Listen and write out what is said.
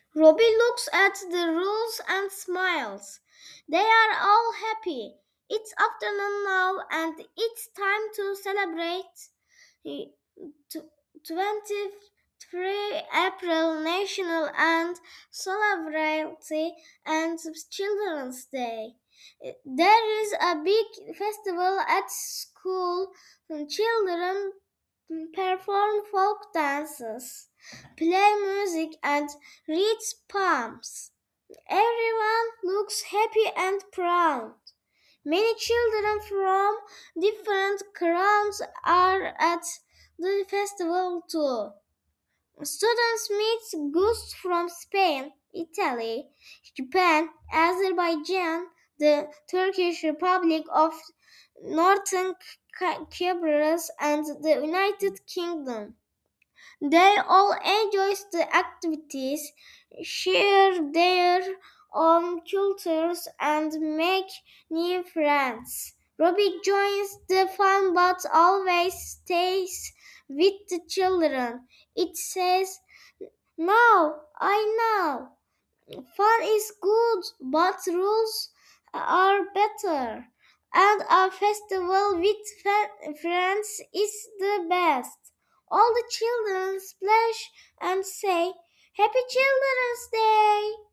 Robbie looks at the rules and smiles. They are all happy. It's afternoon now and it's time to celebrate the tw- 23 April National and Solidarity and Children's Day. There is a big festival at school. Children perform folk dances, play music, and read poems. Everyone looks happy and proud. Many children from different crowns are at the festival too. Students meet ghosts from Spain, Italy, Japan, Azerbaijan, the Turkish Republic of Northern Cyprus, and the United Kingdom. They all enjoy the activities, share their own cultures, and make new friends. Robbie joins the fun but always stays with the children. It says, "No, I know. Fun is good, but rules are better. And a festival with friends is the best." All the children splash and say, "Happy Children's Day!"